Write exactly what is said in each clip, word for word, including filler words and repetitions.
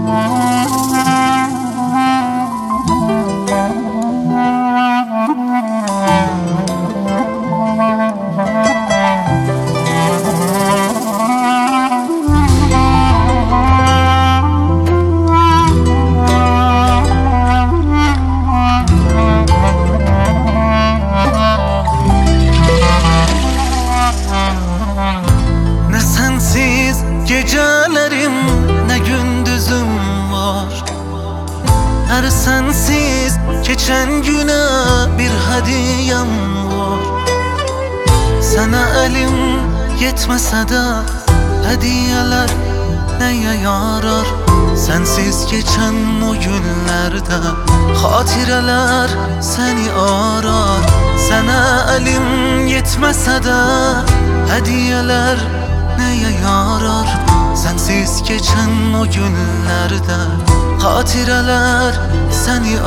Gecelerim ne gündüzüm var. Her sensiz geçen güne bir hediyem var. Sana elim yetmese de hediyeler neye yarar? Sensiz geçen o günlerde hatireler seni arar. Sana elim yetmese de hediyeler neye yarar? Sensiz geçen o günlerde hatireler seni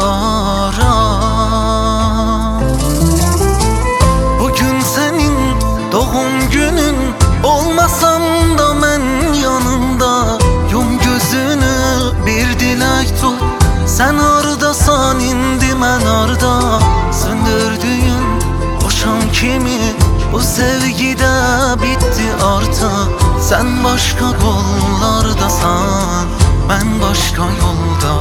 arar. Bugün senin doğum günün, olmasam da ben yanında. Yum gözünü bir dilek tut, sen oradasan indi ben orada. Söndürdüğün o şam kimi bu sevgide bitti artık. Sen başka yollardasan, ben başka yolda.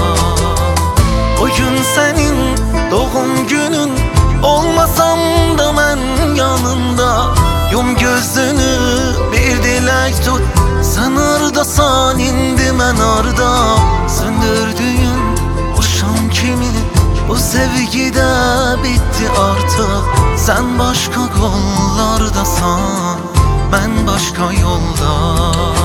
O gün senin doğum günün, olmasam da ben yanında. Yum gözünü bir dilek tut, sen oradasan indi ben orada. Söndürdüğün o şam kimi bu sevgide bitti artık. Sen başka yollardasan, ben başka yolda.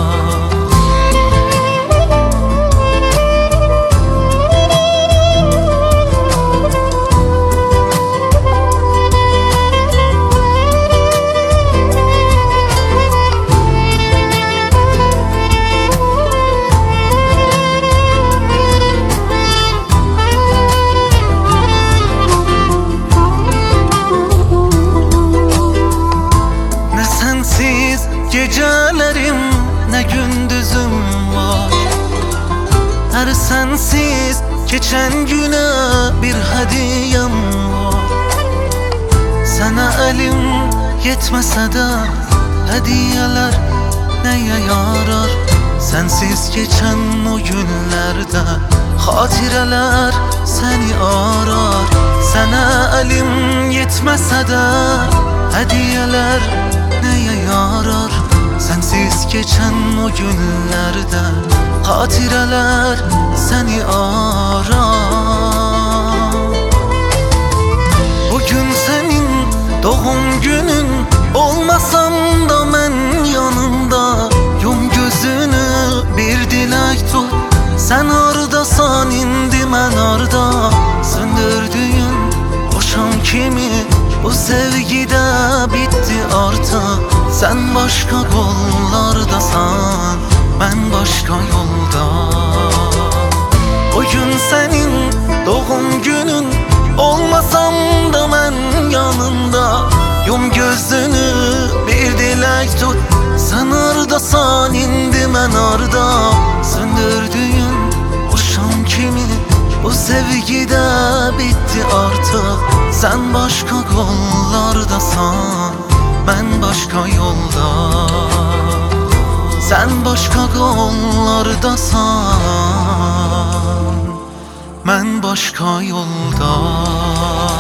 Gecelerim ne gündüzüm var. Her sensiz geçen güne bir hediyem var. Sana elim yetmese de hediyeler neye yarar? Sensiz geçen o günlerde hatireler seni arar. Sana elim yetmese de hediyeler neye yarar? Sensiz geçen o günlerde hatireler seni arar. Bugün senin doğum günün, olmasam da ben yanında. Yum gözünü bir dilek tut, sen oradasan indi ben orada. Söndürdüğün o şam kimi bu sevgide bitti artık. Sen başka yollardasan, ben başka yolda. O gün senin doğum günün, olmasam da ben yanında. Yum gözünü bir dilek tut, sen oradasan indi ben orada. Söndürdüğün o şam kimi bu sevgide bitti artık. Sen başka yollardasan, ben başka yolda. Sen başka yollardasan, ben başka yolda.